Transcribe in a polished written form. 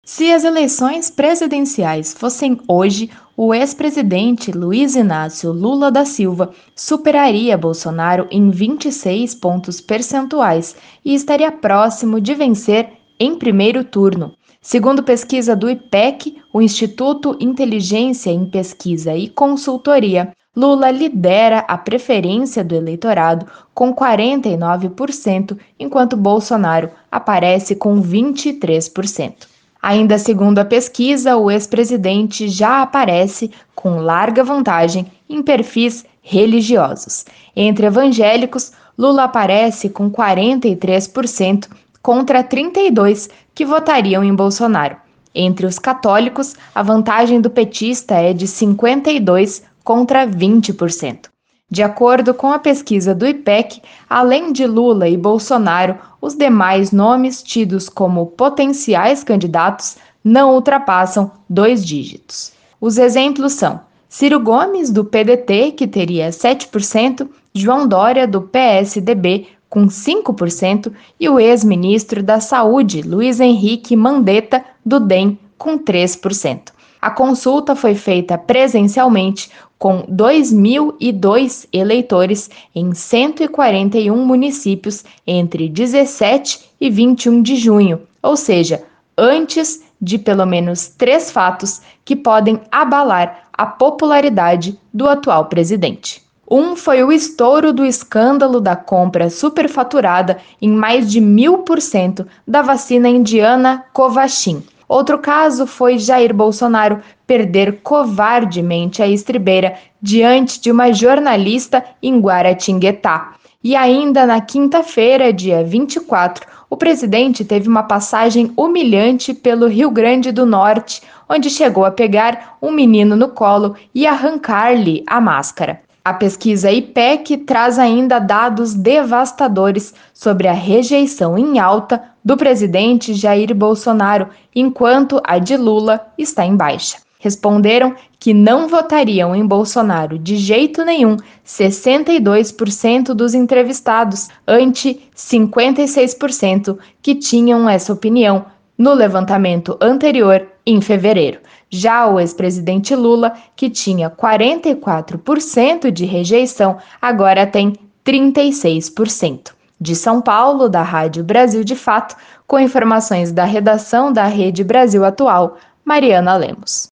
Se as eleições presidenciais fossem hoje, o ex-presidente Luiz Inácio Lula da Silva superaria Bolsonaro em 26 pontos percentuais e estaria próximo de vencer em primeiro turno. Segundo pesquisa do IPEC, o Instituto Inteligência em Pesquisa e Consultoria, Lula lidera a preferência do eleitorado com 49%, enquanto Bolsonaro aparece com 23%. Ainda segundo a pesquisa, o ex-presidente já aparece com larga vantagem em perfis religiosos. Entre evangélicos, Lula aparece com 43% contra 32% que votariam em Bolsonaro. Entre os católicos, a vantagem do petista é de 52% contra 20%. De acordo com a pesquisa do IPEC, além de Lula e Bolsonaro, os demais nomes tidos como potenciais candidatos não ultrapassam 2 dígitos. Os exemplos são Ciro Gomes, do PDT, que teria 7%, João Dória, do PSDB, com 5%, e o ex-ministro da Saúde, Luiz Henrique Mandetta, do DEM, com 3%. A consulta foi feita presencialmente com 2.002 eleitores em 141 municípios entre 17 e 21 de junho, ou seja, antes de pelo menos 3 fatos que podem abalar a popularidade do atual presidente. Um foi o estouro do escândalo da compra superfaturada em mais de 1.000% da vacina indiana Covaxin. Outro caso foi Jair Bolsonaro perder covardemente a estribeira diante de uma jornalista em Guaratinguetá. E ainda na quinta-feira, dia 24, o presidente teve uma passagem humilhante pelo Rio Grande do Norte, onde chegou a pegar um menino no colo e arrancar-lhe a máscara. A pesquisa IPEC traz ainda dados devastadores sobre a rejeição em alta do presidente Jair Bolsonaro, enquanto a de Lula está em baixa. Responderam que não votariam em Bolsonaro de jeito nenhum 62% dos entrevistados, ante 56% que tinham essa opinião no levantamento anterior, em fevereiro. Já o ex-presidente Lula, que tinha 44% de rejeição, agora tem 36%. De São Paulo, da Rádio Brasil de Fato, com informações da redação da Rede Brasil Atual, Mariana Lemos.